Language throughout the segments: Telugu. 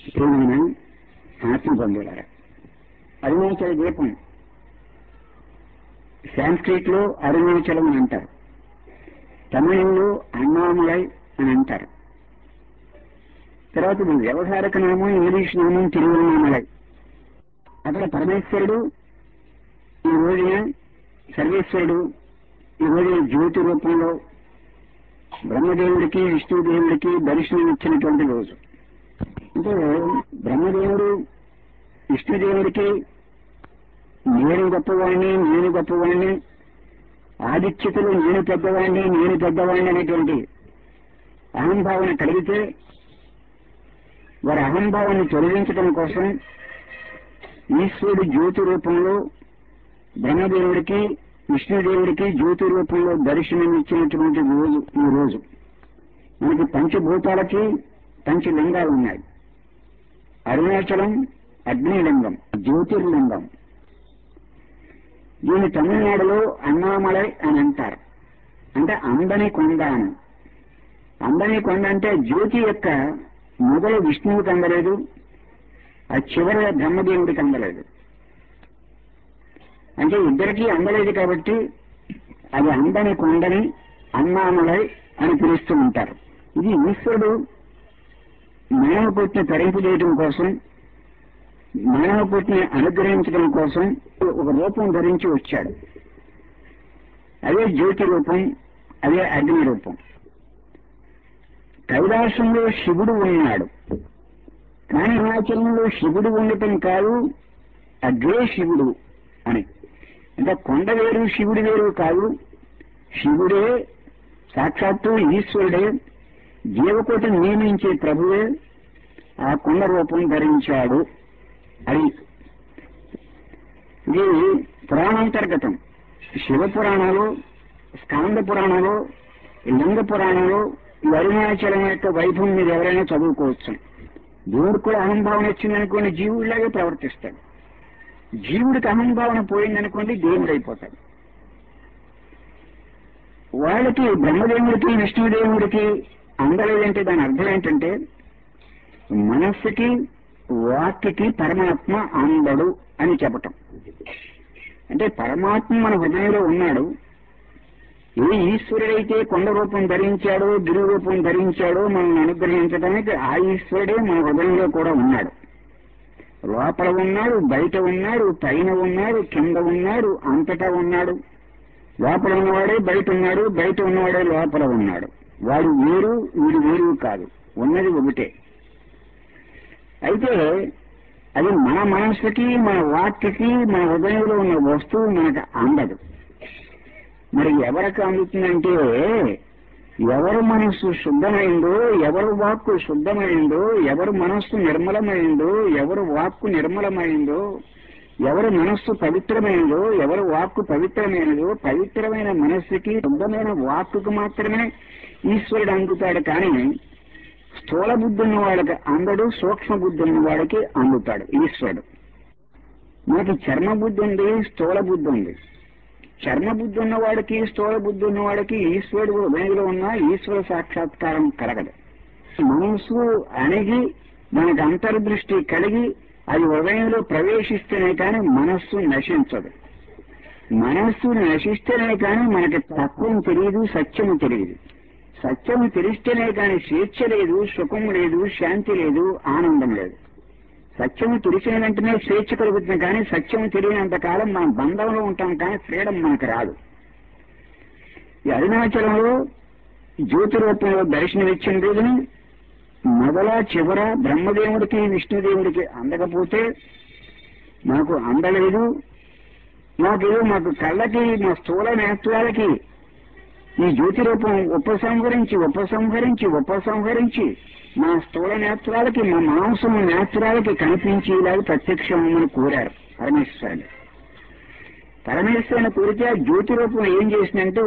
ప్రియమైన ఆత్మబంధువులారా, అరుణాచల దీపం సాంస్క్రిట్ లో అరుణాచలం అని అంటారు, తమిళంలో అన్నామలై అని అంటారు. తర్వాత వ్యవహారిక నామం, ఇంగ్లీష్ నామం తిరువన్నామలై. అక్కడ పరమేశ్వరుడు ఈ రోజున, సర్వేశ్వరుడు ఈ రోజున జ్యోతి రూపంలో బ్రహ్మదేవుడికి విష్ణుదేవుడికి దర్శనం ఇచ్చినటువంటి రోజు. అంటే బ్రహ్మదేవుడు విష్ణుదేవుడికి నేను గొప్పవాణ్ణి, ఆదిత్యతలు నేను పెద్దవాణ్ణి అనేటువంటి అహంభావన కలిగితే వారి అహంభావాన్ని తొలగించడం కోసం ఈశ్వరుడు జ్యోతి రూపంలో బ్రహ్మదేవుడికి విష్ణుదేవుడికి జ్యోతి రూపంలో దర్శనం ఇచ్చినటువంటి రోజు ఈ రోజు. మనకి పంచభూతాలకి పంచలింగాలు ఉన్నాయి. అరుణాచలం అగ్నిలింగం, జ్యోతిర్లింగం. దీని తమిళనాడులో అన్నామలై అని అంటారు. అంటే అందని కొండ అని. అందని కొండ అంటే జ్యోతి యొక్క మొదలు విష్ణువుకి అందలేదు, ఆ చివరి బ్రహ్మదేవుడికి అందలేదు. అంటే ఇద్దరికీ అందలేదు కాబట్టి అది అందని కొండని అన్నామలై అని పిలుస్తూ ఉంటారు. ఇది ఈశ్వరుడు మానవ పుట్టిని తరింపజేయడం కోసం, మానవ పుట్టిని అనుగ్రహించడం కోసం ఒక రూపం ధరించి వచ్చాడు. అదే జ్యోతి రూపం, అదే అగ్ని రూపం. కైలాసంలో శివుడు ఉన్నాడు, కానీ అరుణాచలంలో శివుడు ఉండటం కాదు, అగ్రే శివుడు అని. అంటే కొండ వేరు శివుడు వేరు కాదు, శివుడే సాక్షాత్తు ఈశ్వరుడే, జీవకోటిని నియమించే ప్రభువే ఆ కొండ రూపం ధరించాడు అని. ఇది పురాణాంతర్గతం. శివ పురాణాలు, స్కాంద పురాణాలు, లింగ పురాణాలు ఈ అరుణాచలం యొక్క వైభవం మీరు ఎవరైనా చదువుకోవచ్చు. దేవుడికి కూడా అహంభావన వచ్చిందనుకోండి జీవుడిలాగే ప్రవర్తిస్తాడు. జీవుడికి అహంభావన పోయిందనుకోండి దేవుడు అయిపోతాడు. వాళ్ళకి బ్రహ్మదేవుడికి విష్ణుదేవుడికి అందలేదంటే దాని అర్థం ఏంటంటే మనస్సుకి వాక్కి పరమాత్మ అందడు అని చెప్పటం. అంటే పరమాత్మ మన హృదయంలో ఉన్నాడు. ఏ ఈశ్వరుడైతే కొండ రూపం ధరించాడో, గిరి రూపం ధరించాడో మనల్ని అనుగ్రహించడానికి, ఆ ఈశ్వరుడే మన హృదయంలో కూడా ఉన్నాడు. లోపల ఉన్నాడు, బయట ఉన్నాడు, పైన ఉన్నాడు, కింద ఉన్నాడు, అంతటా ఉన్నాడు. లోపల ఉన్నవాడే బయట ఉన్నాడు, బయట ఉన్నవాడే లోపల ఉన్నాడు. వాడు వేరు, వీడు వేరు కాదు, ఉన్నది ఒకటే. అయితే అది మన మనస్సుకి, మన వాక్కి, మన హృదయంలో ఉన్న వస్తువు మనకు అందదు. మరి ఎవరికి అందుతుందంటే ఎవరు మనస్సు శుద్ధమైందో, ఎవరు వాక్కు శుద్ధమైందో, ఎవరు మనస్సు నిర్మలమైందో, ఎవరు వాక్కు నిర్మలమైందో, ఎవరు మనస్సు పవిత్రమైందో, ఎవరు వాక్కు పవిత్రమైనదో, పవిత్రమైన మనస్సుకి శుద్ధమైన వాక్కుకు మాత్రమే ఈశ్వరుడు అందుతాడు. కానీ స్థూల బుద్ధి ఉన్న వాళ్ళకి అందడు, సూక్ష్మ బుద్ధి ఉన్న వాడికి అందుతాడు ఈశ్వరుడు. మనకి చర్మ బుద్ధి ఉంది, స్థూల బుద్ధి ఉంది. చర్మ బుద్ధి ఉన్నవాడికి, స్థూల బుద్ధి ఉన్నవాడికి ఈశ్వరుడు హృదయంలో ఉన్న ఈశ్వర సాక్షాత్కారం కలగదు. మనస్సు అణిగి మనకు అంతర్దృష్టి కలిగి అది హృదయంలో ప్రవేశిస్తేనే కానీ మనస్సు నశించదు. మనస్సు నశిస్తేనే కానీ మనకి తత్వం తెలియదు, సత్యము తెలియదు. సత్యము తెలిస్తేనే కానీ స్వేచ్ఛ లేదు, సుఖం లేదు, శాంతి లేదు, ఆనందం లేదు. సత్యము తెలిసిన వెంటనే స్వేచ్ఛ కలుగుతుంది, కానీ సత్యము తెలియనంత కాలం మనం బంధంలో ఉంటాం, కానీ ఫ్రీడమ్ మనకు రాదు. ఈ అరుణాచలంలో జ్యోతి రూపంలో దర్శనమిచ్చిన రోజుని మొదల చివర బ్రహ్మదేవుడికి విష్ణుదేవుడికి అందకపోతే మాకు అందలేదు, మాకు కళ్ళకి, మా స్థూల నేత్రాలకి ఈ జ్యోతి రూపం ఉపసంహరించి మా స్థూల నేత్రాలకి, మా మాంసము నేత్రాలకి కనిపించేలాగా ప్రత్యక్షమని కోరారు పరమేశ్వరుడు. పరమేశ్వరుని కోరితే ఆ జ్యోతి రూపం ఏం చేసిందంటే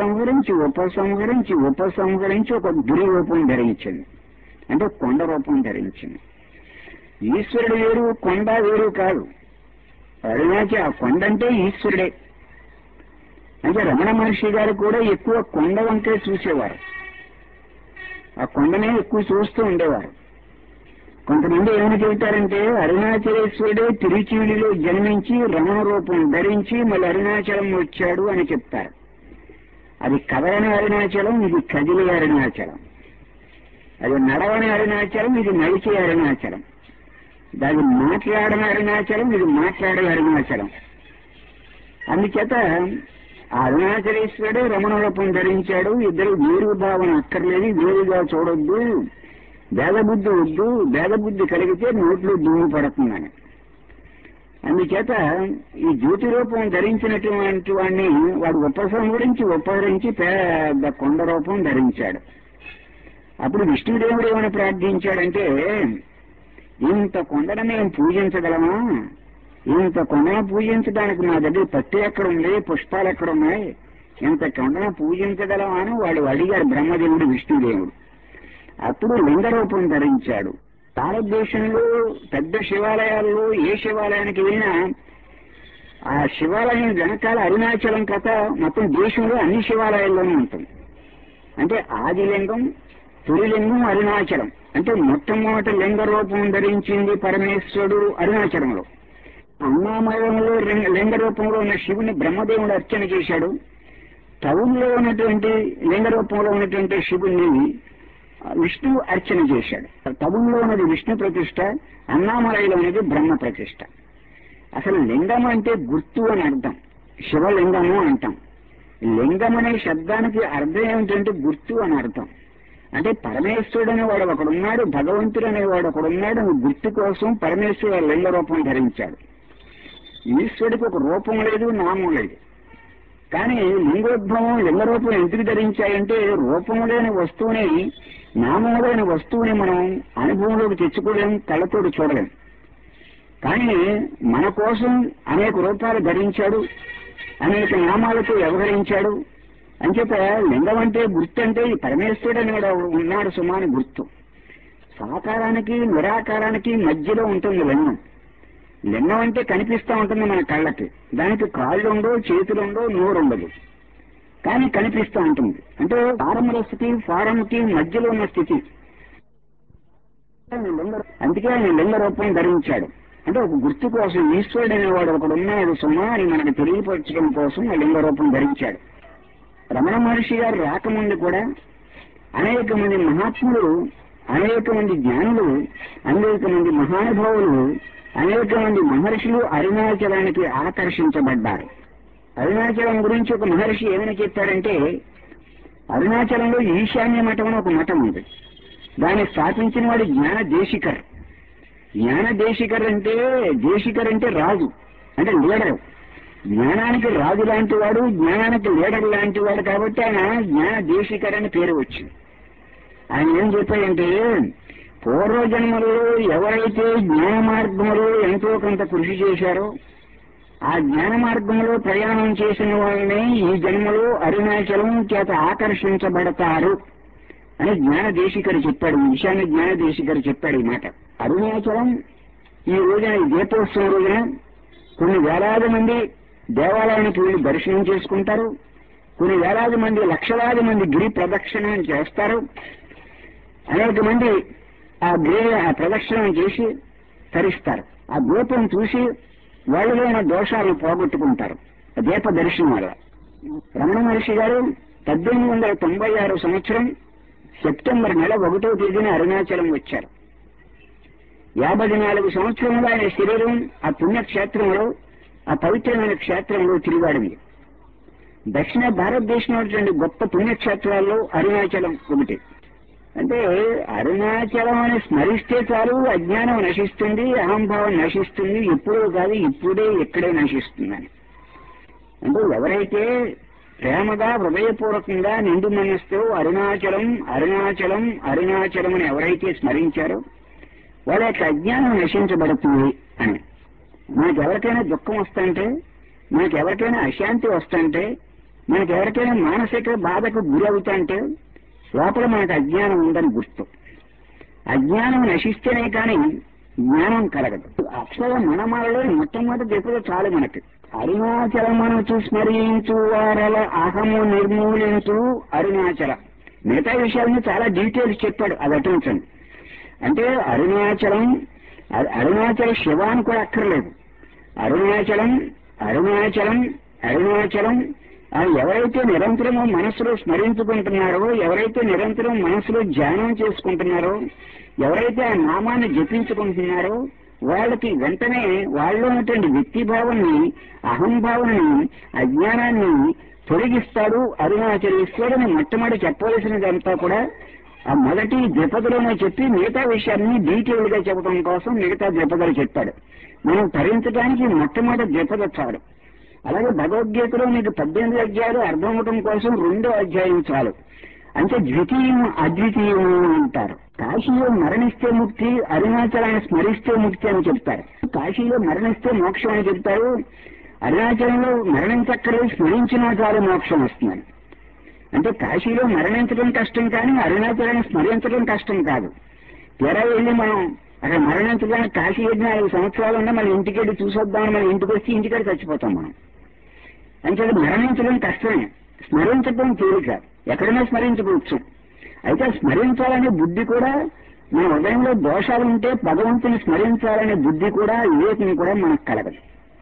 ఉపసంహరించి ఒక గిరి రూపం ధరించింది. అంటే కొండ రూపం ధరించింది. ఈశ్వరుడు వేరు, కొండ వేరు కాదు. అరుణాచల కొండ అంటే ఈశ్వరుడే. అంటే రమణ మహర్షి గారు కూడా ఎక్కువ కొండ వంకే చూసేవారు, ఆ కొండనే ఎక్కువ చూస్తూ ఉండేవారు. కొంతమంది ఏమని చెబుతారంటే అరుణాచలేశ్వరుడే తిరుచీడిలో జన్మించి రమణ రూపం ధరించి మళ్ళీ అరుణాచలం వచ్చాడు అని చెప్తారు. అది కదలని అరుణాచలం, ఇది కదిలే అరుణాచలం. అది నడవని అరుణాచలం, ఇది నడిచే అరుణాచలం. అది మాట్లాడని అరుణాచలం, ఇది మాట్లాడే అరుణాచలం. అందుచేత ఆ అరుణాచలేశ్వరుడే రమణ రూపం ధరించాడు. ఇద్దరు వేరు భావన అక్కర్లేదు, వేరుగా చూడొద్దు, భేదబుద్ధి వద్దు, భేదబుద్ధి కలిగితే నోట్లో దుమ్ము పడుతుందని. అందుచేత ఈ జ్యోతి రూపం ధరించినటువంటి వాడిని వాడు ఉపసంహరించి పెద్ద కొండ రూపం ధరించాడు. అప్పుడు విష్ణుదేవుడు ఏమని ప్రార్థించాడంటే, ఇంత కొండను మేము పూజించగలమా? ఇంత కొండను పూజించడానికి మా దగ్గర పత్తి ఎక్కడుంది, పుష్పాలు ఎక్కడున్నాయి, ఇంత కొండను పూజించగలమా అని వాడు అడిగారు బ్రహ్మదేవుడు విష్ణుదేవుడు. అప్పుడు లింగ రూపం ధరించాడు. భారతదేశంలో పెద్ద శివాలయాల్లో ఏ శివాలయానికి వెళ్ళినా ఆ శివాలయం వెనకాల అరుణాచలం కథ మొత్తం దేశంలో అన్ని శివాలయాల్లోనూ ఉంటుంది. అంటే ఆదిలింగం, తొలిలింగం అరుణాచలం. అంటే మొట్టమొదటి లింగ రూపం ధరించింది పరమేశ్వరుడు అరుణాచలంలో. అన్నామయంలో లింగ రూపంలో ఉన్న శివుని బ్రహ్మదేవుడు అర్చన చేశాడు. టౌన్లో ఉన్నటువంటి లింగ రూపంలో ఉన్నటువంటి శివుని విష్ణువు అర్చన చేశాడు. టౌన్లో ఉన్నది విష్ణు ప్రతిష్ట, అన్నామలైలో ఉన్నది బ్రహ్మ ప్రతిష్ట. అసలు లింగం అంటే గుర్తు అని అర్థం, శివలింగము అంటాం. లింగం అనే శబ్దానికి అర్థం ఏమిటంటే గుర్తు అని అర్థం. అంటే పరమేశ్వరుడు అనేవాడు ఒకడున్నాడు, భగవంతుడు అనేవాడు ఒకడున్నాడు. గుర్తు కోసం పరమేశ్వరుడు లింగ రూపం ధరించాడు. ఈశ్వరుడికి ఒక రూపం లేదు, నామం లేదు. కానీ లింగోద్భవం లింగ రూపం ఎందుకు ధరించాయంటే రూపం లేని వస్తువుని, నామం లేని వస్తువుని మనం అనుభవంలోకి తెచ్చుకోలేం, కళ్ళతోటి చూడలేం. కానీ మన కోసం అనేక రూపాలు ధరించాడు, అనేక నామాలతో వ్యవహరించాడు. అంచేత లింగం అంటే గుర్తు అంటే ఈ పరమేశ్వరుడు అనేవాడు ఉన్నాడు సుమాని గుర్తు. సాకారానికి నిరాకారానికి మధ్యలో ఉంటుంది లింగం. లింగం అంటే కనిపిస్తూ ఉంటుంది మన కళ్ళకి. దానికి కాళ్ళు ఉండవు, చేతులు ఉండవు, నోరు ఉండదు, కానీ కనిపిస్తూ ఉంటుంది. అంటే ఫారంకి ఫారంకి మధ్యలో ఉన్న స్థితి. అందుకే ఆయన లింగ రూపం ధరించాడు. అంటే ఒక గుర్తు కోసం ఈశ్వరుడు అనేవాడు ఒకడు ఉన్నాడు సుమా అని మనకు తెలియపరచడం కోసం ఆ లింగ రూపం ధరించాడు. రమణ మహర్షి గారు రాకముందు కూడా అనేక మంది మహాత్ములు, అనేక మంది జ్ఞానులు, అనేక మంది మహానుభావులు, అనేక మంది మహర్షులు అరుణాచలానికి ఆకర్షించబడ్డారు. అరుణాచలం గురించి ఒక మహర్షి ఏమని చెప్పారంటే, అరుణాచలంలో ఈశాన్య మఠం అని ఒక మఠం ఉంది. దాన్ని స్థాపించిన వాడు జ్ఞాన దేశికర్. జ్ఞాన దేశికర్ అంటే రాజు, అంటే లీడర్. జ్ఞానానికి రాజు లాంటి వాడు, జ్ఞానానికి లీడర్ లాంటి వాడు. కాబట్టి ఆయన జ్ఞాన దేశికర్ అని పేరు వచ్చింది. ఆయన ఏం చెప్పాడంటే, పూర్వజన్మలో ఎవరైతే జ్ఞాన మార్గంలో ఎంతో కొంత కృషి చేశారో ఆ జ్ఞాన మార్గంలో ప్రయాణం చేసిన వాళ్ళని ఈ జన్మలో అరుణాచలం చేత ఆకర్షించబడతారు అని జ్ఞాన దేశికరు చెప్పాడు. ఈశాన్య జ్ఞాన దేశికరు చెప్పాడు ఈ మాట. అరుణాచలం ఈ రోజున ఈ దీపోత్సవం రోజున కొన్ని వేలాది మంది దేవాలయానికి వెళ్లి దర్శనం చేసుకుంటారు. కొన్ని వేలాది మంది, లక్షలాది మంది గిరి ప్రదక్షిణ చేస్తారు. అనేక మంది ఆ ప్రదక్షిణం చేసి తరిస్తారు. ఆ దీపం చూసి వాళ్ళలోని దోషాలను పోగొట్టుకుంటారు దీప దర్శనం వల్ల. రమణ మహర్షి గారు 1896 సంవత్సరం సెప్టెంబర్ నెల 1వ తేదీన అరుణాచలం వచ్చారు. 54 సంవత్సరంలో ఆయన శరీరం ఆ పుణ్యక్షేత్రంలో, ఆ పవిత్రమైన క్షేత్రంలో తిరిగాడింది. దక్షిణ భారతదేశంలో గొప్ప పుణ్యక్షేత్రాల్లో అరుణాచలం ఒకటి. అంటే అరుణాచలం అని స్మరిస్తే చాలు అజ్ఞానం నశిస్తుంది, అహంభావం నశిస్తుంది. ఎప్పుడో కాదు, ఇప్పుడే ఇక్కడే నశిస్తుందని. అంటే ఎవరైతే ప్రేమగా హృదయపూర్వకంగా నిండు మనస్సుతో అరుణాచలం అరుణాచలం అరుణాచలం అని ఎవరైతే స్మరించారో వాళ్ళ యొక్క అజ్ఞానం నశించబడుతుంది అని. మనకెవరికైనా దుఃఖం వస్తుంటే, మనకెవరికైనా అశాంతి వస్తుంటే, మనకెవరికైనా మానసిక బాధకు గురవుతుంటే లోపల మనకు అజ్ఞానం ఉందని గుర్తు. అజ్ఞానం నశిస్తేనే కానీ జ్ఞానం కలగదు. అక్షర మనమాలలో మొట్టమొదటి ఎప్పుడు చాలు మనకి అరుణాచలమనుచు స్మరించు వారల అహము నిర్మూలించు అరుణాచల. మిగతా విషయాలను చాలా డీటెయిల్స్ చెప్పాడు, అది అటుంచండి. అంటే అరుణాచలం, అరుణాచల శివ అని కూడా అక్కర్లేదు. అరుణాచలం అరుణాచలం అరుణాచలం అని ఎవరైతే నిరంతరము మనసులో స్మరించుకుంటున్నారో, ఎవరైతే నిరంతరం మనసులో ధ్యానం చేసుకుంటున్నారో, ఎవరైతే ఆ నామాన్ని జపించుకుంటున్నారో వాళ్ళకి వెంటనే వాళ్ళలో ఉన్నటువంటి వ్యక్తిభావాన్ని, అహంభావాన్ని, అజ్ఞానాన్ని తొలగిస్తాడు అరుణాచలేశ్వరుని. మొట్టమొదటి చెప్పవలసినదంతా కూడా ఆ మొదటి ద్విపదలోనే చెప్పి మిగతా విషయాన్ని డీటెయిల్ గా చెప్పడం కోసం మిగతా ద్విపదలు చెప్పాడు. మనం తరించడానికి మొట్టమొదటి ద్విపద చాలు. అలాగే భగవద్గీతలో మీకు 18 అధ్యాయాలు అర్థం అవడం కోసం 2వ అధ్యాయం చాలు. అంటే ద్వితీయం అద్వితీయం అంటారు. కాశీలో మరణిస్తే ముక్తి, అరుణాచలాన్ని స్మరిస్తే ముక్తి అని చెప్తారు. కాశీలో మరణిస్తే మోక్షం అని చెప్తారు. అరుణాచలంలో మరణించక్కర్లేదు, స్మరించినా చాలు మోక్షం వస్తుందని. అంటే కాశీలో మరణించడం కష్టం, కానీ అరుణాచలాన్ని స్మరించడం కష్టం కాదు. తీరా వెళ్ళి మనం అక్కడ మరణించడానికి కాశీ వెళ్ళి 4 సంవత్సరాలు ఉన్నా మన ఇంటికెళ్ళి చూసొద్దామని మన ఇంటికి వచ్చి ఇంటికాడ చచ్చిపోతాం మనం. అంటే మరణించడం కష్టమే, స్మరించడం తేలిక, ఎక్కడైనా స్మరించుకోవచ్చు. అయితే స్మరించాలనే బుద్ధి కూడా మన హృదయంలో దోషాలు ఉంటే భగవంతుని స్మరించాలనే బుద్ధి కూడా, వివేకం కూడా మనకు కలగదు.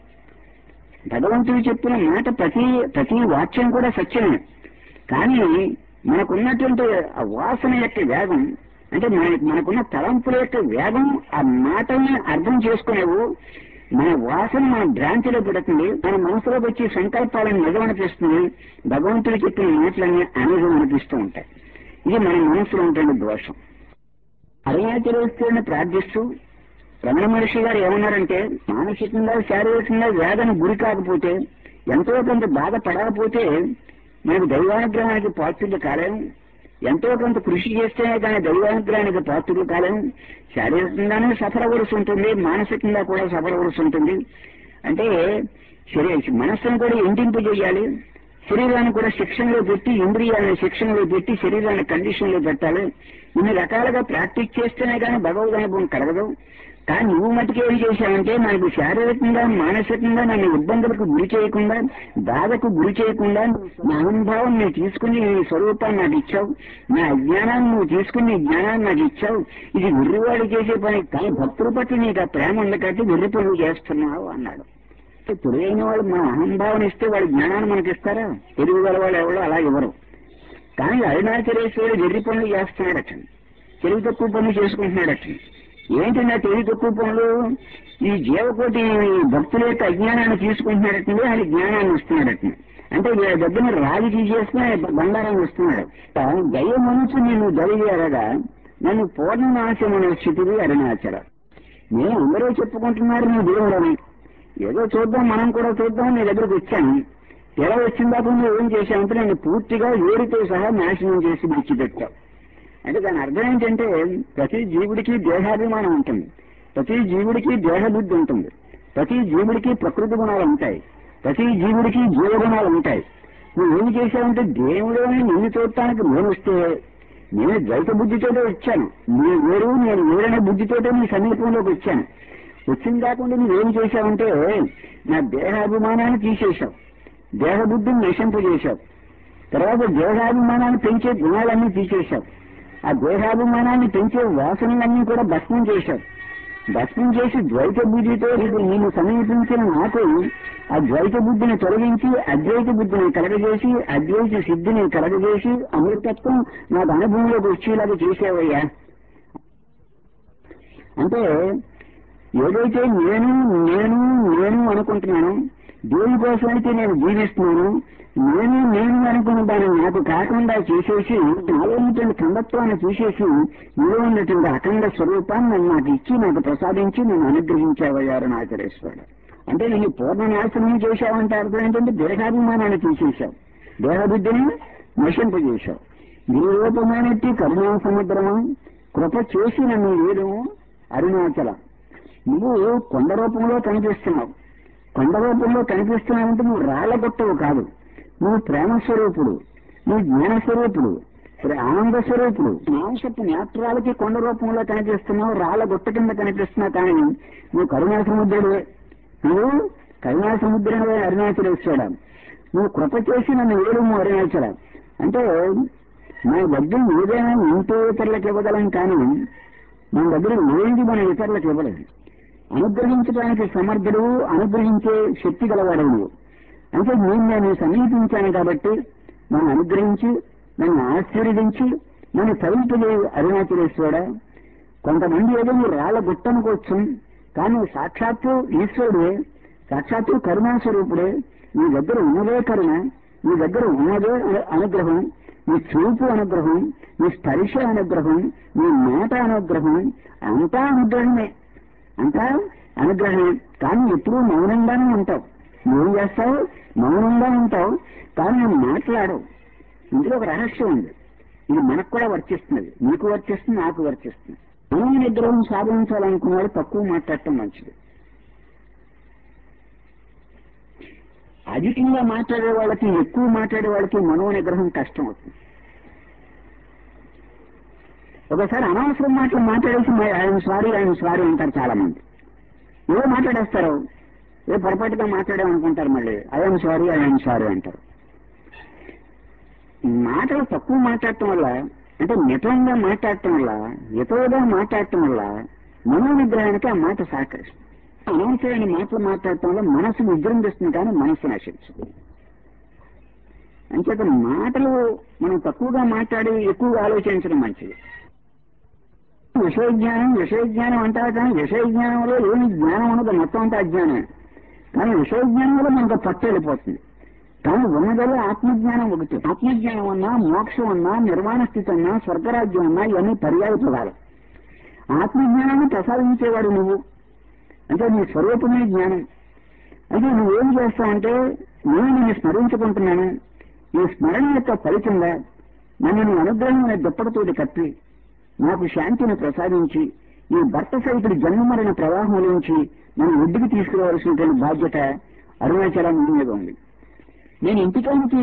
భగవంతుడు చెప్పిన మాట ప్రతి వాక్యం కూడా సత్యమే. కానీ మనకున్నటువంటి ఆ వాసన యొక్క వేగం, అంటే మనకున్న తలంపుల యొక్క వేగం ఆ మాటల్ని అర్థం చేసుకునేవు. మన వాసన మన భ్రాంతిలో పెడుతుంది, మన మనసులోకి వచ్చే సంకల్పాలను నిజం అనిపిస్తుంది, భగవంతుడు చెప్పిన మాటలన్నీ అనిజం అనిపిస్తూ ఉంటాయి. ఇది మన మనసులో ఉంటుంది దోషం. అరుణాచలేశ్వరుని ప్రార్థిస్తూ రమణ మహర్షి గారు ఏమన్నారంటే, మానసికంగా శారీరకంగా వేదన గురి కాకపోతే, ఎంతో కొంత బాధపడకపోతే మనకు దైవానుగ్రహానికి పాత్రులు కాలేం. ఎంతో కొంత కృషి చేస్తేనే కానీ దైవానుగ్రహానికి పాత్రులు కాలేం. శారీరకంగానే సఫలవలసి ఉంటుంది, మానసికంగా కూడా సఫలవలసి ఉంటుంది. అంటే మనస్సును కూడా ఎండింపజేయాలి, శరీరాన్ని కూడా శిక్షణలో పెట్టి, ఇంద్రియాలను శిక్షణలో పెట్టి శరీరాన్ని కండిషన్లో పెట్టాలి. ఇన్ని రకాలుగా ప్రాక్టీస్ చేస్తేనే కానీ భగవద్ అనుభవం కలగదు. కానీ నువ్వు మటుకు ఏం చేశావంటే, నాకు శారీరకంగా మానసికంగా నన్ను ఇబ్బందులకు గురి చేయకుండా, బాధకు గురి చేయకుండా నా అనుభవం నువ్వు తీసుకుని నీ స్వరూపాన్ని నాకు ఇచ్చావు, నా అజ్ఞానాన్ని నువ్వు తీసుకుని నీ జ్ఞానాన్ని నాకు ఇచ్చావు. ఇది వెర్రివాడు చేసే పని, కానీ భక్తుల పట్ల నీకు ఆ ప్రేమ ఉంది కాబట్టి వెర్రి పనులు చేస్తున్నావు అన్నాడు. తెలియని వాళ్ళు మన అహంభావన ఇస్తే వాడి జ్ఞానాన్ని మనకి ఇస్తారా? తెలివిగల వాళ్ళు ఎవరో అలా ఇవ్వరు. కానీ అరుణాచలేశ్వరుడు వెర్రి పనులు చేస్తున్నాడట, తెలివి తక్కువ పనులు చేసుకుంటున్నాడట. ఏంటి నా తెలివి తక్కువ పనులు? ఈ జీవకోటి భక్తుల యొక్క అజ్ఞానాన్ని తీసుకుంటున్నాడటండి, ఆయన జ్ఞానాన్ని ఇస్తున్నాడట. అంటే వీళ్ళ దగ్గర రాగి తీసేసుకుని బంగారాన్ని ఇస్తున్నాడు. దయ మనసు నేను జరిగేలాగా నన్ను పూర్ణనాశమైన స్థితిది అరుణాచల. నేను అందరూ చెప్పుకుంటున్నారు నీ దేవుడని, ఏదో చూద్దాం మనం కూడా చూద్దాం నీ దగ్గరకు వచ్చాను. ఎలా వచ్చిందాక నువ్వు ఏం చేశావంటే నన్ను పూర్తిగా వేడితో సహా నాశనం చేసి విడిచిపెట్టావు. అంటే దాని అర్థం ఏంటంటే, ప్రతి జీవుడికి దేహాభిమానం ఉంటుంది, ప్రతి జీవుడికి దేహబుద్ధి ఉంటుంది, ప్రతి జీవుడికి ప్రకృతి గుణాలు ఉంటాయి, ప్రతి జీవుడికి జీవగుణాలు ఉంటాయి. నువ్వు ఏం చేశావంటే దేవుడని నిన్ను చూడటానికి నేను వస్తే, నేను ద్వైత బుద్ధితోటే వచ్చాను, నీ వేరు నేను వేరనే బుద్ధితోటే నీ సమీపంలోకి వచ్చాను. వచ్చిన కాకుండా నువ్వేం చేశావంటే నా దేహాభిమానాన్ని తీసేశావు, దేహబుద్ధిని నశింపజేశావు, తర్వాత దేహాభిమానాన్ని పెంచే గుణాలన్నీ తీసేశావు, ఆ దేహాభిమానాన్ని పెంచే వాసనలన్నీ కూడా భస్మం చేశావు. భస్మం చేసి ద్వైత బుద్ధితో నేను సమీపించిన నాకు ఆ ద్వైత బుద్ధిని తొలగించి అద్వైత బుద్ధిని కలగజేసి, అద్వైత సిద్ధిని కలగజేసి అమృతత్వం నాకు అనుభవంలోకి వచ్చేలాగా చేసేవయ్యా. అంటే ఏదైతే నేను నేను నేను అనుకుంటున్నాను, దేనికోసమైతే నేను జీవిస్తున్నాను, నేను అనుకున్న దాన్ని నాకు కాకుండా చేసేసి, నాలో ఉన్నటువంటి ఖండత్వాన్ని చూసేసి నీలో ఉన్నటువంటి అఖండ స్వరూపాన్ని నాకు ఇచ్చి, నాకు ప్రసాదించి నేను అనుగ్రహించావయ్యారు అరుణాచలేశ్వరుడు. అంటే నేను పూర్ణ నాశనం చేశావంటే అర్థం ఏంటంటే దేహాభిమానాన్ని తీసేశావు, దేహబుద్ధిని నశింపజేశావు. నిరూపమైనట్టి కరుణా సముద్రము కృప చేసి నన్ను వేయడము అరుణాచల. నువ్వు కొండ రూపంలో కనిపిస్తున్నావు, కొండ రూపంలో కనిపిస్తున్నావంటే నువ్వు రాళ్ళగొట్టవు కాదు, నువ్వు ప్రేమ స్వరూపుడు, నువ్వు జ్ఞాన స్వరూపుడు, ఆనంద స్వరూపుడు. మాంసపు నేత్రాలకి కొండ రూపంలో కనిపిస్తున్నావు, రాళ్ళ గుట్ట కింద కనిపిస్తున్నావు, కానీ నువ్వు కరుణా సముద్రుడే, నువ్వు కరుణా సముద్రుడే అరుణాచలేశ్వరుడు. నువ్వు కృప చేసి నన్ను వేయడము అరుణాచల. అంటే నా దగ్గర ఏదైనా ఇంటో ఇతరులకు ఇవ్వగలం, కానీ మన దగ్గర లేనిది మన ఇతరులకు ఇవ్వలేదు. అనుగ్రహించడానికి సమర్థుడు, అనుగ్రహించే శక్తి గలవాడు నువ్వు. అంటే నేను సమీపించాను కాబట్టి నన్ను అనుగ్రహించి, నన్ను ఆశీర్వదించి, నన్ను తరింపజేయ అరుణాచలేశ్వరుడా. కొంతమంది ఏదో మీరు రాళ్ళ గుట్టనుకోవచ్చు, కానీ సాక్షాత్తు ఈశ్వరుడే, సాక్షాత్తు కరుణాస్వరూపుడే. నీ దగ్గర ఉన్నదే కరుణ, నీ దగ్గర ఉన్నదే అనుగ్రహం, నీ చూపు అనుగ్రహం, నీ స్పర్శ అనుగ్రహం, నీ మాట అనుగ్రహం, అంతా అనుగ్రహమే, అంతా అనుగ్రహమే. కానీ ఎప్పుడూ మౌనంగానే ఉంటావు. నువ్వేం చేస్తావు? మౌనంగా ఉంటావు, కానీ నువ్వు మాట్లాడవు. ఇందులో ఒక రహస్యం ఉంది. ఇది మనకు కూడా వర్తిస్తున్నది, నీకు వర్తిస్తుంది, నాకు వర్తిస్తుంది. మనో నిగ్రహం సాధించాలనుకున్నాడు తక్కువ మాట్లాడటం మంచిది. అధికంగా మాట్లాడే వాళ్ళకి, ఎక్కువ మాట్లాడే వాళ్ళకి మనో నిగ్రహం కష్టం అవుతుంది. ఒకసారి అనవసరం మాటలు మాట్లాడేసి ఆయన సారీ అంటారు చాలా మంది. ఏదో మాట్లాడేస్తారు, ఏ పొరపాటుగా మాట్లాడామనుకుంటారు, మళ్ళీ ఐఎమ్ సారీ అంటారు. మాటలు తక్కువ మాట్లాడటం వల్ల, అంటే మితంగా మాట్లాడటం వల్ల, ఎతోగా మాట్లాడటం వల్ల మనో నిగ్రహానికి ఆ మాట సహకరిస్తుంది. అనవసరమైన మాటలు మాట్లాడటం వల్ల మనసు విజృంభిస్తుంది, కానీ మనసు నశించదు. అంచేత మాటలు మనం తక్కువగా మాట్లాడి ఎక్కువగా ఆలోచించడం మంచిది. విషయ జ్ఞానం అంటారు, కానీ విషయ జ్ఞానంలో ఏమి జ్ఞానం ఉన్నదో మొత్తం అంతా అజ్ఞానమే. కానీ విషయ జ్ఞానంలో మనకు పట్టు వెళ్ళిపోతుంది. కానీ ఉన్నదల్లా ఆత్మజ్ఞానం ఒకటి. ఆత్మజ్ఞానం అన్నా, మోక్షం అన్నా, నిర్వాణ స్థితి అన్నా, స్వర్గరాజ్యం అన్నా, ఇవన్నీ పర్యాయ పదాలు. ఆత్మజ్ఞానాన్ని ప్రసాదించేవాడు నువ్వు, అంటే నీ స్వరూపమే జ్ఞానం. అయితే నువ్వేం చేస్తావంటే, నేను నిన్ను స్మరించుకుంటున్నాను, ఈ స్మరణ యొక్క ఫలితంగా నన్ను నీ అనుగ్రహం అనే దుప్పటితోటి కప్పి నాకు శాంతిని ప్రసాదించి ఈ భర్త సైతుడి జన్మమరణ ప్రవాహంలోంచి నన్ను ఒడ్డుకు తీసుకురావాల్సినటువంటి బాధ్యత అరుణాచలం మీద ఉంది. నేను ఇంటికానికి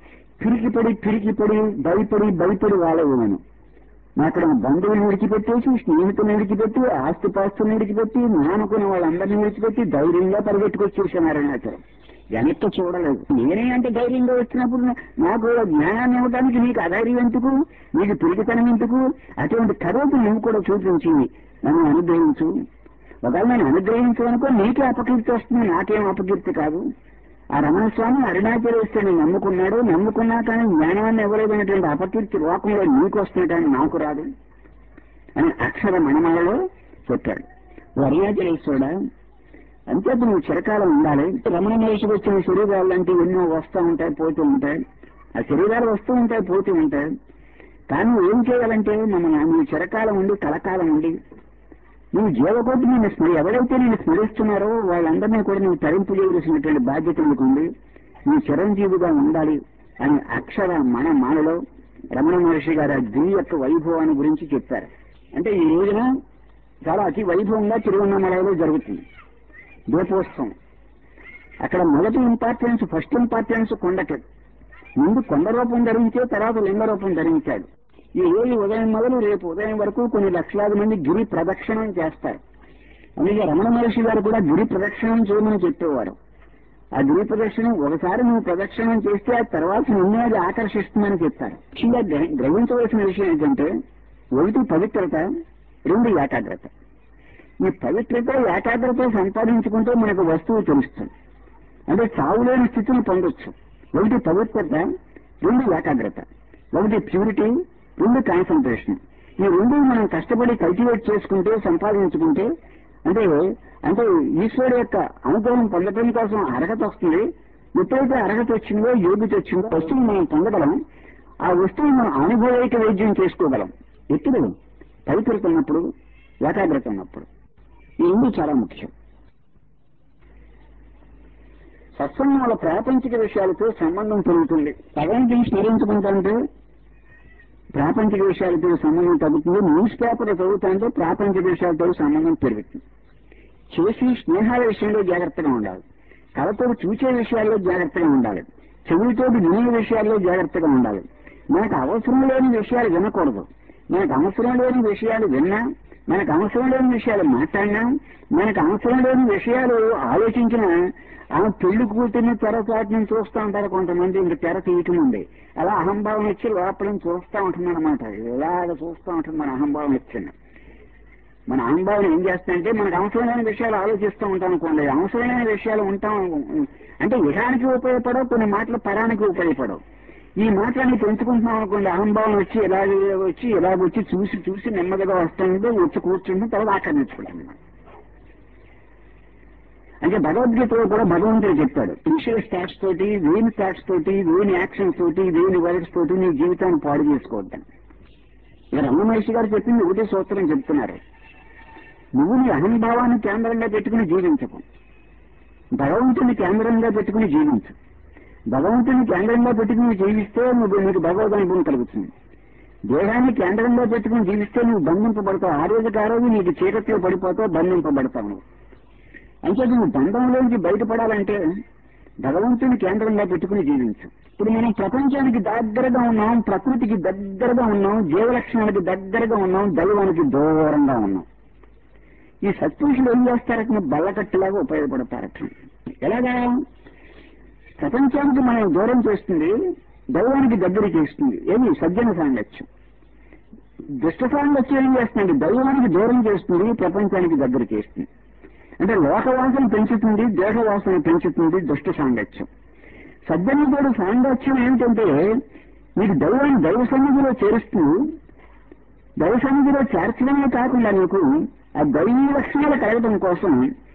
పిరికిపడి భయపడి వాళ్ళను అక్కడ బంధువులను విడిచిపెట్టేసి, స్నేహితులను విడిచిపెట్టి, ఆస్తిపాస్తులను విడిచిపెట్టి, నానుకున్న వాళ్ళందరినీ విడిచిపెట్టి ధైర్యంగా పరిగెట్టుకొచ్చేసాను అరుణాచలం. వెనక్కి చూడలేదు. నేనే అంటే ధైర్యంగా వచ్చినప్పుడు నాకు జ్ఞానాన్ని ఇవ్వడానికి నీకు అధైర్యం ఎందుకు, నీకు పిరికితనం ఎందుకు? అటువంటి కరువుకు నువ్వు కూడా చూపించి నన్ను అనుగ్రహించు. ఒకవేళ నేను అనుగ్రహించనుకో నీకే అపకీర్తి వస్తుంది, నాకేం అపకీర్తి కాదు. ఆ రమణస్వామి అరుణాచలేశ్వరుని నమ్ముకున్నా కానీ జ్ఞానాన్ని ఇవ్వలేదనేటువంటి అపకీర్తి లోకంలో నీకు వస్తుంది, కానీ నాకు రాదు అని అక్షర మణమాలలో చెప్పాడు. అరుణాచలేశ్వరుడా, అంతేపు నువ్వు చిరకాలం ఉండాలి. రమణ మహర్షికి వచ్చిన శరీరాలు లాంటి ఎన్నో వస్తూ ఉంటాయి, పోతూ ఉంటాయి. ఆ శరీరాలు వస్తూ ఉంటాయి, పోతూ ఉంటాయి. కానీ నువ్వు ఏం చేయాలంటే, నువ్వు చిరకాలం ఉండి, కలకాలం ఉండి, నువ్వు జీవకోటి ఎవరైతే నేను స్మరిస్తున్నారో వాళ్ళందరినీ కూడా నువ్వు తరింపు చేయవలసినటువంటి బాధ్యత నీకుంది. నువ్వు చిరంజీవిగా ఉండాలి అని అక్షర మాలలో రమణ మహర్షి గారు ఆ దివి యొక్క వైభవాన్ని గురించి చెప్పారు. అంటే ఈ రోజున చాలా అతి వైభవంగా తిరువన్నమలలో జరుగుతుంది దీపోత్సవం. అక్కడ ఫస్ట్ ఇంపార్టెన్స్ కొండకి. ముందు కొండ రూపం ధరించే, తర్వాత లింగ రూపం ధరించాడు. ఈ రోజు ఉదయం మొదలు రేపు ఉదయం వరకు కొన్ని లక్షలాది మంది గిరి ప్రదక్షిణం చేస్తారు. అందుకే రమణ మహర్షి గారు కూడా గిరి ప్రదక్షిణం చేయమని చెప్పేవారు. ఆ గిరి ప్రదక్షిణం ఒకసారి నువ్వు ప్రదక్షిణం చేస్తే ఆ తర్వాత నిన్నే అది ఆకర్షిస్తుందని చెప్తారు. ముఖ్యంగా గ్రహించవలసిన విషయం ఏంటంటే, ఒకటి పవిత్రత, రెండు ఏకాగ్రత. ఈ పవిత్రత ఏకాగ్రత సంపాదించుకుంటే మనకు వస్తువు తెలుస్తుంది, అంటే చావులేని స్థితిని పొందొచ్చు. ఒకటి పవిత్రత, రెండు ఏకాగ్రత. ఒకటి ప్యూరిటీ, రెండు కాన్సన్ట్రేషన్. ఈ రెండు మనం కష్టపడి కల్టివేట్ చేసుకుంటే, సంపాదించుకుంటే, అంటే ఈశ్వరుడు యొక్క అనుగ్రహం పొందడం కోసం అర్హత వస్తుంది. ఎప్పుడైతే అర్హత వచ్చిందో, యోగ్యత వచ్చిందో వస్తువుని మనం పొందగలం. ఆ వస్తువుని మనం అనుభవైక వైద్యం చేసుకోగలం. ఎప్పుడు పవిత్రత ఉన్నప్పుడు, ఏకాగ్రత ఉన్నప్పుడు. ఈ రెండు చాలా ముఖ్యం. సత్సంగం వల్ల ప్రాపంచిక విషయాలతో సంబంధం పెరుగుతుంది. భగవంతుని స్మరించుకుంటే ప్రాపంచిక విషయాలతో సంబంధం తగ్గుతుంది. న్యూస్ పేపర్ చదువుతుంటే ప్రాపంచిక విషయాలతో సంబంధం పెరుగుతుంది. చేసి స్నేహాల విషయంలో జాగ్రత్తగా ఉండాలి. కళతో చూసే విషయాల్లో జాగ్రత్తగా ఉండాలి. చెవులతో వినే విషయాల్లో జాగ్రత్తగా ఉండాలి. మనకు అవసరం లేని విషయాలు వినకూడదు. మనకు అవసరం లేని విషయాలు విన్నా, మనకు అవసరం లేని విషయాలు మాట్లాడినా, మనకు అవసరం లేని విషయాలు ఆలోచించినా, ఆ పెళ్లి కూతుర్ని తెరచాటు నుంచి చూస్తూ ఉంటారు కొంతమంది. ఇంక తెర తీయటం ఉంది, అలా అహంభావం వచ్చి లోపల చూస్తూ ఉంటుందన్నమాట. ఇలాగ చూస్తూ ఉంటుంది మన అహంభావం వచ్చింది. మన అహంభావం ఏం చేస్తాయంటే మనకు అవసరమైన విషయాలు ఆలోచిస్తూ ఉంటాం అనుకోండి, అవసరమైన విషయాలు ఉంటాం అంటే ఇహానికి ఉపయోగపడవు, కొన్ని మాటలు పరానికి ఉపయోగపడవు. ఈ మాటలన్నీ పెంచుకుంటున్నాం అనుకోండి, అహంభావం వచ్చి ఇలాగొచ్చి చూసి చూసి నెమ్మదిగా వస్తుంది, వచ్చి కూర్చుంటే తర్వాత ఆక్రమించుకుంటాం. అంటే భగవద్గీతలో కూడా భగవంతుడు చెప్పాడు, ఇనిషియల్ థాట్స్ తోటి, వేని థాట్స్ తోటి, వేని యాక్షన్స్ తోటి, వేని వర్డ్స్ తోటి నీ జీవితాన్ని పాడు చేసుకోవద్దాం. ఇక రమణ మహర్షి గారు చెప్పింది ఒకటే సూత్రం చెప్తున్నారు, నువ్వు నీ అహంభావాన్ని కేంద్రంగా పెట్టుకుని జీవించకు, భగవంతుని కేంద్రంగా పెట్టుకుని జీవించు. భగవంతుని కేంద్రంగా పెట్టుకుని జీవిస్తే నీకు భగవద్ అనుభవం కలుగుతుంది. దేహాన్ని కేంద్రంగా పెట్టుకుని జీవిస్తే నువ్వు బంధింపబడతావు, ఆ రోజుకి ఆ రోజు నీకు చీకట్లో పడిపోతావు, బంధింపబడతావు. అంటే నువ్వు బంధంలోంచి బయటపడాలంటే భగవంతుని కేంద్రంగా పెట్టుకుని జీవించు. ఇప్పుడు మనం ప్రపంచానికి దగ్గరగా ఉన్నాం, ప్రకృతికి దగ్గరగా ఉన్నాం, జీవలక్షణానికి దగ్గరగా ఉన్నాం, దైవానికి దూరంగా ఉన్నాం. ఈ సత్పురుషులు ఏం చేస్తారట, బల్లకట్టులాగా ఉపయోగపడతారట. ఎలాగా? ప్రపంచానికి మనం దూరం చేస్తుంది, దైవానికి దగ్గర చేస్తుంది. ఏమి? సజ్జన సాంగత్యం. దుష్ట సాంగత్యం ఏం చేస్తుంది? దైవానికి దూరం చేస్తుంది, ప్రపంచానికి దగ్గర చేస్తుంది. అంటే లోకవాసన పెంచుతుంది, దేహవాసన పెంచుతుంది దుష్ట సాంగత్యం. సజ్జనుడు సాంగత్యం ఏమిటంటే నీకు దైవాన్ని దైవ సన్నిధిలో చేరుస్తూ, దైవ సన్నిధిలో చేర్చడమే కాకుండా నీకు ఆ దైవీ లక్షణాలు కలగడం కోసం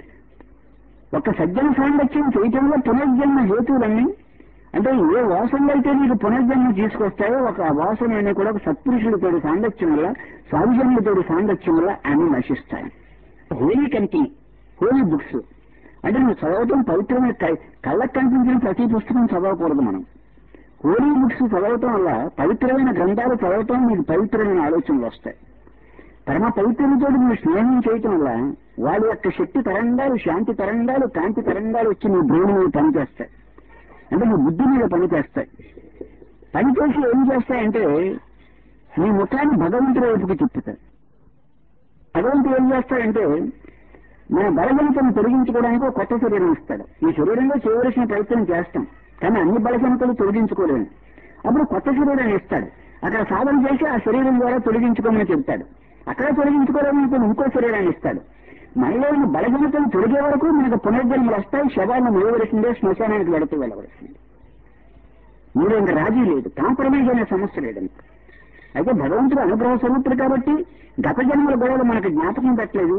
ఒక సజ్జన సాంగత్యం చేయటంలో పునర్జన్మ హేతువులన్నీ, అంటే ఏ వాసనలు అయితే నీకు పునర్జన్మ తీసుకొస్తాయో ఒక వాసన కూడా ఒక సత్పురుషులతో సాంగత్యం వల్ల, సాధుజనులతో సాంగత్యం వల్ల అన్ని నశిస్తాయి. హోలీ కంపెనీ, హోలీ బుక్స్ అంటే నువ్వు చదవటం పవిత్రమైన, కళ్ళకు కనిపించిన ప్రతి పుస్తకం చదవకూడదు మనం. హోలీ బుక్స్ చదవటం వల్ల, పవిత్రమైన గ్రంథాలు చదవటం నీకు పవిత్రమైన ఆలోచనలు వస్తాయి. పరమ పవిత్రులతో నువ్వు స్నేహం చేయటం వల్ల వాళ్ళ యొక్క శక్తి తరంగాలు, శాంతి తరంగాలు, కాంతి తరంగాలు వచ్చి నీ బ్రెయిన్ మీద పనిచేస్తాయి, అంటే నీ బుద్ధి మీద పనిచేస్తాయి. పనిచేసి ఏం చేస్తాయంటే నీ ముఖాన్ని భగవంతుడి వైపుకి తిప్పుతాయి. భగవంతుడు ఏం చేస్తాడంటే మన బలహీనతను తొలగించుకోవడానికి ఒక కొత్త శరీరం ఇస్తాడు. ఈ శరీరంలో చేయవలసిన ప్రయత్నం చేస్తాం, కానీ అన్ని బలహీనతలు తొలగించుకోలేము. అప్పుడు కొత్త శరీరాన్ని ఇస్తాడు. అక్కడ సాధన చేసి ఆ శరీరం ద్వారా తొలగించుకోమని చెప్తాడు. అక్కడ తొలగించుకోలేమని ఇంకో శరీరాన్ని ఇస్తాడు. మనలో ఉన్న బలహీనతలు తొలగే వరకు మనకు పునర్జన్మలు వస్తాయి. శవాలను మొయ్యవలసిందే, శ్మశానానికి వెళుతూ వెళ్ళవలసిందే. మీరు ఇంకా రాజీ లేదు, కాంప్రమైజ్ అనే సమస్య లేదండి. అయితే భగవంతుడు అనుగ్రహ స్వరూపుడు కాబట్టి గత జన్మల గొడవలు మనకు జ్ఞాపకం పెట్టలేదు,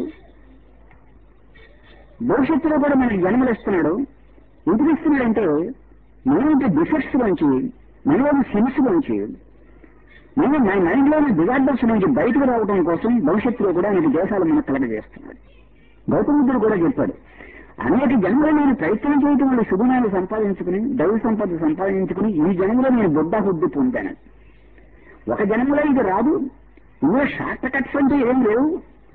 భవిష్యత్తులో కూడా మనకి జన్మలు ఇస్తున్నాడు. ఎందుకు ఇస్తున్నాడంటే మనలోని డిఫెక్ట్స్ నుంచి, మనలోని సిన్స్ నుంచి, మన మైండ్లోని డిజార్డర్స్ నుంచి బయటకు రావడం కోసం భవిష్యత్తులో కూడా అనేక దేశాలు మనకు కలగజేస్తున్నాడు. గౌతముద్రుడు కూడా చెప్పాడు, అనేక జన్మలో నేను ప్రయత్నం చేయటం వల్ల శుభనాలు సంపాదించుకుని, దైవ సంపద సంపాదించుకుని ఈ జన్మలో నేను బుద్ధి పొందాను. ఒక జన్మలో ఇది రాదు, ఇందులో షార్ట్ కట్స్ అంటే ఏం లేవు.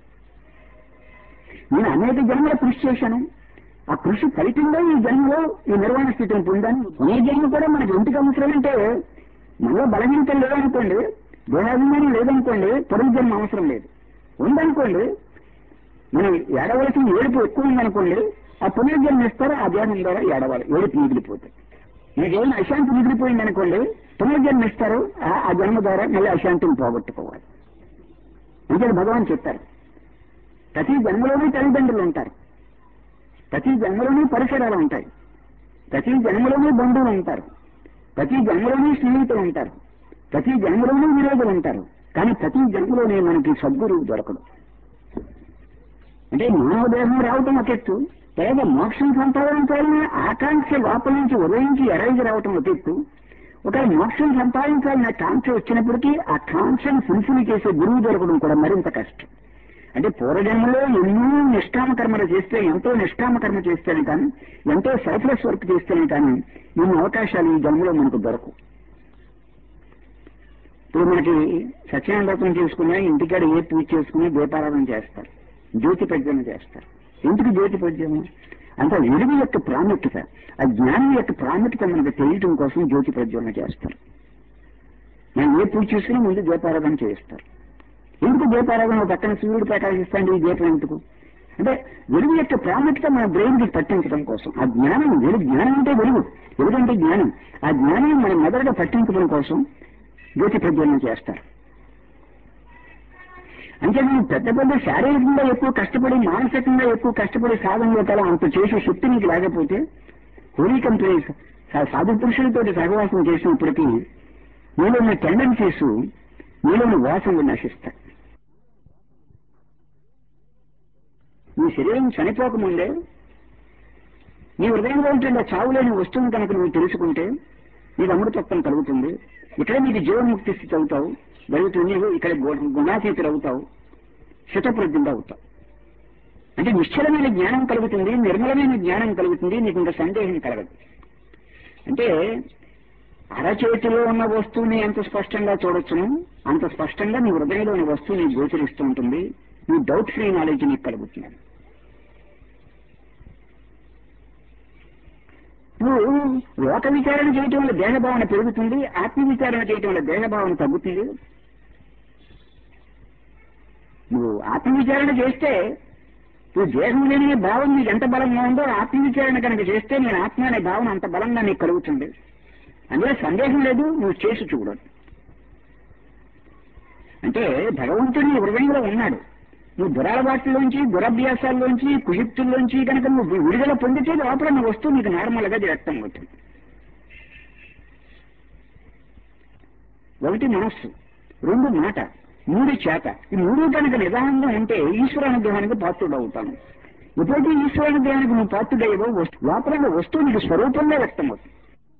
నేను అనేక జన్మలో కృషి చేశాను, ఆ కృషి ఫలితంగా ఈ జన్మలో ఈ నిర్వాణ స్థితిని పొందాను. ఈ జన్మ కూడా మనకి ఎందుకు అవసరం అంటే మనలో బలహీనత లేదనుకోండి, దేహాభిమానం లేదనుకోండి, పునర్జన్మ అవసరం లేదు. ఉందనుకోండి, మనం ఏడవలసిన ఏడుపు ఎక్కువ ఉందనుకోండి, ఆ పునర్జన్మ ఇస్తారు, ఆ దేహం ద్వారా ఏడవాలి, ఏడుపు మిగిలిపోతాయి. మీకేమైనా అశాంతి మిగిలిపోయింది అనుకోండి, పునర్జన్మ ఇస్తారు, ఆ జన్మ ద్వారా మళ్ళీ అశాంతిని పోగొట్టుకోవాలి. అంటే భగవాన్ చెప్పారు, ప్రతి జన్మలోనే తల్లిదండ్రులు ఉంటారు, ప్రతి జన్మలోనే పరిసరాలు ఉంటాయి, ప్రతి జన్మలోనే బంధువులు ఉంటారు, ప్రతి జన్మలోనే స్నేహితులు ఉంటారు, ప్రతి జన్మలోనే విరోధులు ఉంటారు. కానీ ప్రతి జన్మలోనే మనకి సద్గురువు దొరకడు. అంటే మానవ దేహం రావటం ఒక ఎత్తు, లేదా మోక్షం సంపాదించాలని ఆకాంక్ష లోపల నుంచి ఉదయించి ఎరైజ్ రావటం ఒక ఎత్తు. ఒకవేళ మోక్షం సంపాదించాలని కాంక్ష వచ్చినప్పటికీ ఆ కాంక్షను ఫుల్ఫిల్ చేసే గురువు దొరకడం కూడా మరింత కష్టం. అంటే పూర్వజన్మలో ఎన్నో నిష్కామ కర్మలు చేస్తే, ఎంతో నిష్కామ కర్మ చేస్తేనే కానీ, ఎంతో సెల్ఫ్లెస్ వర్క్ చేస్తేనే కానీ ఇన్ని అవకాశాలు ఈ జన్మలో మనకు దొరకవు. ఇప్పుడు మనకి సత్యనారాయణ చేసుకున్నా, ఇంటికాడ ఏ పూజ చేసుకుని దీపారాధన చేస్తారు, జ్యోతి ప్రజ్వలన చేస్తారు. ఎందుకు జ్యోతి ప్రజ్వలన అంటే వెలుగు యొక్క ప్రాముఖ్యత, ఆ జ్ఞానం యొక్క ప్రాముఖ్యత మనకు తెలియటం కోసం జ్యోతి ప్రజ్వలన చేస్తారు. మనం ఏ పూజ చేసుకున్నా ముందు దీపారాధన చేస్తారు. ఎందుకు దీపారాధన పక్కన సూర్యుడు ప్రకాశిస్తాండి, ఈ దీపం ఎందుకు అంటే వెలుగు యొక్క ప్రాముఖ్యత మన బ్రెయిన్ కి పట్టించడం కోసం. ఆ జ్ఞానం, జ్ఞానం అంటే వెలుగు, వెలుగంటే జ్ఞానం, ఆ జ్ఞానం మన మెదడుగా పట్టించడం కోసం జ్యోతి ప్రజ్వలన చేస్తారు. అంటే నువ్వు పెద్ద పెద్ద శారీరకంగా ఎక్కువ కష్టపడి మానసికంగా ఎక్కువ కష్టపడి సాధనలో కల అంత చేసే శక్తి నీకు లేకపోతే హోలీ కంపెనీస్ సాధు పురుషులతో సహవాసం చేసినప్పటికీ నీలో ఉన్న టెండెన్సీస్ నీలో ఉన్న వాసనలు నశిస్తాయి. నీ శరీరం చనిపోకముందే నీ హృదయంలో ఉంటుండే చావులేని వస్తువుని కనుక నువ్వు తెలుసుకుంటే నీకు అమృతత్వం కలుగుతుంది. ఇక్కడ నీకు జీవన్ముక్తి స్థితి అవుతావు, జరుగుతుంది. ఇక్కడ గుణాతీతులు అవుతావు, శతప్రజ్ఞుడు అవుతావు. అంటే నిశ్చలమైన జ్ఞానం కలుగుతుంది, నిర్మలమైన జ్ఞానం కలుగుతుంది, నీకు ఇంకా సందేహం కలగదు. అంటే అరచేతిలో ఉన్న వస్తువుని ఎంత స్పష్టంగా చూడొచ్చును అంత స్పష్టంగా నీ హృదయంలో ఉన్న వస్తువు నీకు గోచరిస్తూ ఉంటుంది. నీ డౌట్ ఫ్రీ నాలెడ్జ్ నీకు కలుగుతుంది. నువ్వు లోక విచారణ చేయటం వల్ల దేహభావన పెరుగుతుంది, ఆత్మ విచారణ చేయటం వల్ల దేహభావన తగ్గుతుంది. నువ్వు ఆత్మ విచారణ చేస్తే నువ్వు దేహం లేని భావం నీకు ఎంత బలంగా ఉందో ఆత్మ విచారణ కనుక చేస్తే నేను ఆత్మ అనే భావన అంత బలంగా నీకు కలుగుతుంది. అందులో సందేహం లేదు, నువ్వు చేసి చూడదు. అంటే భగవంతుడు నీ హృదయంలో ఉన్నాడు. నువ్వు దురలవాట్లలోంచి, దురభ్యాసాల్లోంచి, కుయుక్తుల్లోంచి కనుక నువ్వు విడుదల పొందితే లోపల నువ్వు వస్తువు నీకు నార్మల్ గా వ్యక్తం అవుతుంది. ఒకటి మనస్సు, రెండు మాట, మూడు చేత. ఈ మూడు కనుక నిదానంగా ఉంటే ఈశ్వరానుగ్రహానికి పాత్రుడు అవుతాను. ఎప్పుడైతే ఈశ్వరానుగ్రహానికి నువ్వు పాత్రుడయ్యవో లోపల వస్తువు నీకు స్వరూపంగా వ్యక్తం అవుతుంది.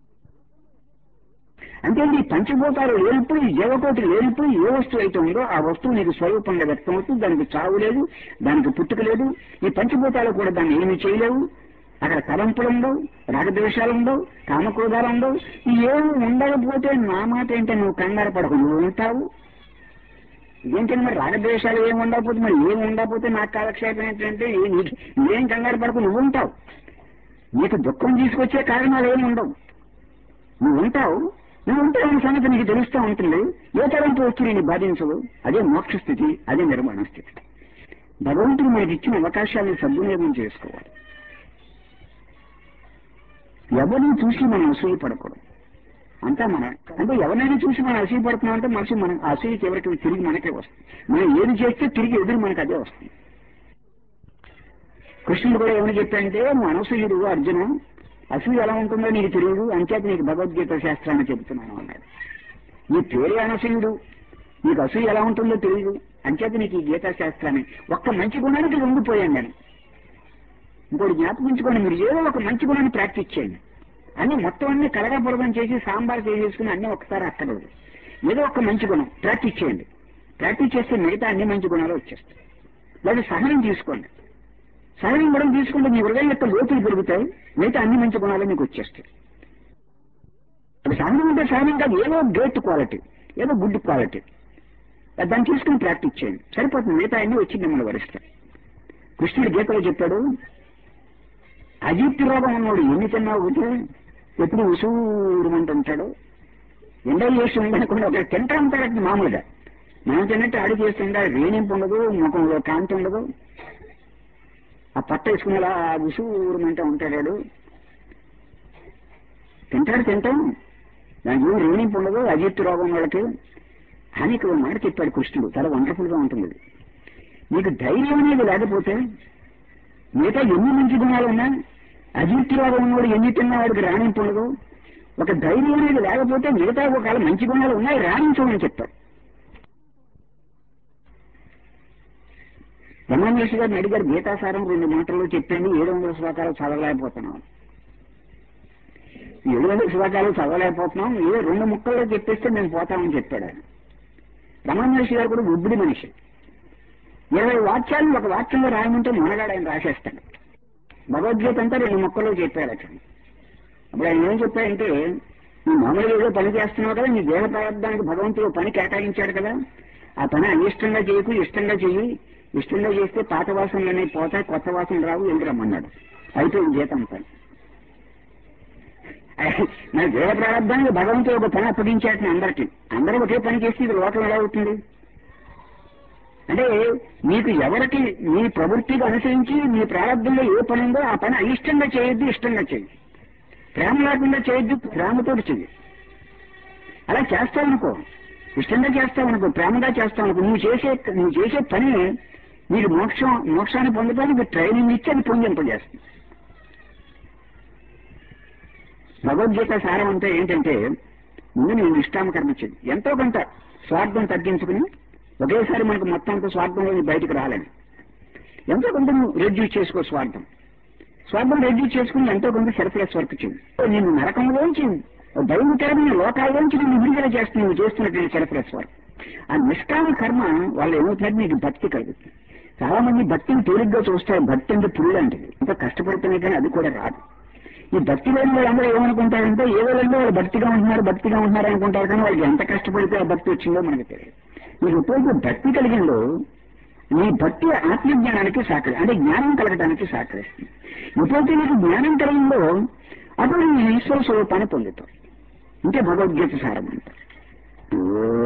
అంటే ఈ పంచభూతాలు లేనప్పుడు, ఈ జీవకోటి లేనప్పుడు ఏ వస్తువు అయితే ఉందో ఆ వస్తువు నీకు స్వరూపంగా వ్యక్తం అవుతుంది. దానికి చావు లేదు, దానికి పుట్టుక లేదు. ఈ పంచభూతాలు కూడా దాన్ని ఏమీ చేయలేవు. అక్కడ తలంపులు ఉండవు, రాగద్వేషాలు ఉండవు, కామక్రోధాలు ఉండవు. ఏమి ఉండకపోతే నా మాట ఏంటంటే నువ్వు కంగారు పడకు, నువ్వు ఉంటావు. ఇదేంటంటే మరి రాగద్వేషాలు ఏమి ఉండకపోతే మరి ఏమి ఉండకపోతే నాకు కాలక్షేపం ఏంటంటే ఏం కంగారు పడకు, నువ్వు ఉంటావు. నీకు దుఃఖం తీసుకొచ్చే కారణాలు ఏమి ఉండవు, నువ్వు ఉంటావు. నువ్వు ఉంటే అనే సంగతి నీకు తెలుస్తూ ఉంటుంది. ఏ తరంతో వచ్చి నేను బాధించవు. అదే మోక్ష స్థితి, అదే నిర్మాణ స్థితి. భగవంతుడు మనకి ఇచ్చిన అవకాశాలను సద్వినియోగం చేసుకోవాలి. ఎవరిని చూసి మనం అసూయపడకూడదు. అంతా మన అంటే ఎవరినైనా చూసి మనం అసూయపడుతున్నాం అంటే మనిషి మనం అసూయ చివరికి తిరిగి మనకే వస్తుంది. మనం ఏది చేస్తే తిరిగి ఎదురు మనకు అదే వస్తుంది. కృష్ణుడు కూడా ఏమని చెప్పాడంటే నువ్వు అనసూయుడు అర్జున, అసూయ ఎలా ఉంటుందో నీకు తెలియదు, అంచేత నీకు భగవద్గీత శాస్త్రాన్ని చెబుతున్నాను అన్నాడు. నీ పేరే అనసూయుడు, నీకు అసూయ ఎలా ఉంటుందో తెలియదు, అంచేత నీకు ఈ గీతా శాస్త్రాన్ని ఒక్క మంచి గుణానికి లొంగిపోయాను నేను. ఇంకోటి జ్ఞాపకించుకోండి, మీరు ఏదో ఒక మంచి గుణాన్ని ప్రాక్టీస్ చేయండి. అన్ని మొత్తం అన్ని కలగపొరగం చేసి సాంబార్ చేసేసుకుని అన్ని ఒకసారి అక్కర్లేదు. ఏదో ఒక మంచి గుణం ప్రాక్టీస్ చేయండి. ప్రాక్టీస్ చేస్తే మిగతా అన్ని మంచి గుణాలు వచ్చేస్తాయి. లేదా సహనం తీసుకోండి. సహనం కూడా తీసుకుంటే మీ హృదయం యొక్క లోతులు పెరుగుతాయి, మిగతా అన్ని మంచి గుణాలు మీకు వచ్చేస్తాయి. అది సహనం అంటే సహనం కాదు, ఏదో గ్రేట్ క్వాలిటీ, ఏదో గుడ్ క్వాలిటీ, దాన్ని తీసుకుని ప్రాక్టీస్ చేయండి, సరిపోతుంది. మిగతా అన్ని వచ్చి మిమ్మల్ని వరిస్తాయి. కృష్ణుడు గీతలో చెప్పాడు, అజీర్తి రోగం ఉన్నాడు ఎన్ని తిన్నా ఒకటే ఎప్పుడు ఉసూరుమంటుంటాడు. ఇండైజేషన్ ఉందనుకుని ఒక తింటా ఉంటాడు మామూలుగా. మనం తిన్నట్టు అడుగు చేస్తుంటా, వేణింపు ఉండదు, ముఖంలో కాంతి ఉండదు, ఆ పట్ట వేసుకునేలా ఉసూరుమంటూ ఉంటాడు. తింటాం, దానికి ఏమి రేణింపు ఉండదు, అజీర్తి రోగం వాళ్ళకి అని ఇక్కడ మాట చెప్పాడు కృష్ణుడు. చాలా వండర్ఫుల్ గా ఉంటుంది. నీకు ధైర్యం అనేది లేకపోతే మిగతా ఎన్ని మంచి గుణాలు ఉన్నా, అజీర్తి రోగం ఉన్నవాడు ఎన్ని తిన్నా వాడికి రాణింపు ఉండదు. ఒక ధైర్యం అనేది లేకపోతే మిగతా ఒకవేళ మంచి గుణాలు ఉన్నాయి రాణించమని చెప్పారు. రమణేష్ గారిని అడిగారు, గీతాసారం 2 మాటల్లో చెప్పండి, 700 శ్లోకాలు చదవలేకపోతున్నాం. 700 శ్లోకాలు చదవలేకపోతున్నాం, ఏ 2 ముక్కల్లో చెప్పేస్తే మేము పోతామని చెప్పాడు ఆయన. రమణేష్ గారు కూడా ఉబ్బిడి మనిషి. 20 వాక్యాలు ఒక వాక్యంలో రాయమంటే మొనగాడు ఆయన రాసేస్తాడు. భగవద్గీత అంతా 2 ముక్కల్లో చెప్పాడు అక్కడ. అప్పుడు ఆయన ఏం చెప్పాడంటే, నువ్వు మామూలుగా ఏదో పని చేస్తున్నావు కదా, నీ దేహ ప్రారంభానికి భగవంతుడు పని కేటాయించాడు కదా, ఆ పని అయిష్టంగా చేయకు, ఇష్టంగా చెయ్యి. ఇష్టంగా చేస్తే పాత వాసనలు అనేవి పోతాయి, కొత్త వాసనలు రావు, ఎందుకు రమ్మన్నాడు. అయిపోయింది జీతం పని. మన దేహ ప్రారంభానికి భగవంతుడు ఒక పని అప్పగించాడు అందరికీ. అందరూ ఒకే పని చేస్తే ఇది లోకం ఎలా అవుతుంది? అంటే మీకు ఎవరికి మీ ప్రవృత్తికి అనుసరించి మీ ప్రారంభంలో ఏ పని ఉందో ఆ పని అయిష్టంగా చేయొద్దు, ఇష్టంగా చెయ్యి. ప్రేమ లేకుండా చేయొద్దు, ప్రేమతో చెయ్యి. అలా చేస్తావనుకో ఇష్టంగా చేస్తావు అనుకో, ప్రేమగా చేస్తావు అనుకో, నువ్వు చేసే పని నీకు మోక్షాన్ని పొందడానికి ట్రైనింగ్ ఇచ్చి అది పొందింపజేస్తుంది. భగవద్గీత సారం అంతా ఏంటంటే, ముందు నేను నిష్కామ కర్మ చేయి, ఎంతో కొంత స్వార్థం తగ్గించుకుని, ఒకేసారి మనకు మొత్తం అంత స్వార్థంలో బయటకు రాలేను, ఎంతో కొంత నువ్వు రెడ్యూస్ చేసుకో, స్వార్థం రెడ్యూస్ చేసుకుని ఎంతో కొంత సెల్ఫ్లెస్ వర్క్ చేయి. నేను నరకంలోంచి భయంకరమైన లోకాల్లోంచి నేను విడుదల చేస్తున్నాను, నువ్వు చేస్తున్నటువంటి సెల్ఫ్లెస్ వర్క్. ఆ నిష్కామ కర్మ వల్ల ఏమవుతుందంటే నీకు భక్తి కలుగుతుంది. చాలా మంది భక్తిని తేలిగ్గా చూస్తారు, భక్తి అంటే పురుడు అంటే ఎంతో కష్టపడుతున్నా కానీ అది కూడా రాదు. ఈ భక్తి లేని వాళ్ళందరూ ఏమనుకుంటారంటే, ఏదో వాళ్ళు భక్తిగా ఉంటున్నారు అనుకుంటారు, కానీ వాళ్ళకి ఎంత కష్టపడితే ఆ భక్తి వచ్చిందో మనకు తెలియదు. మీకు ఎప్పుడైతే భక్తి కలిగిందో నీ భక్తి ఆత్మజ్ఞానానికి అంటే జ్ఞానం కలగడానికి సహకరిస్తుంది. ఎప్పుడైతే నీకు జ్ఞానం కలిగిందో అప్పుడు నీ ఈశ్వర స్వరూపాన్ని పొందుతావు. ఇంకే భగవద్గీత సారం అంటారు.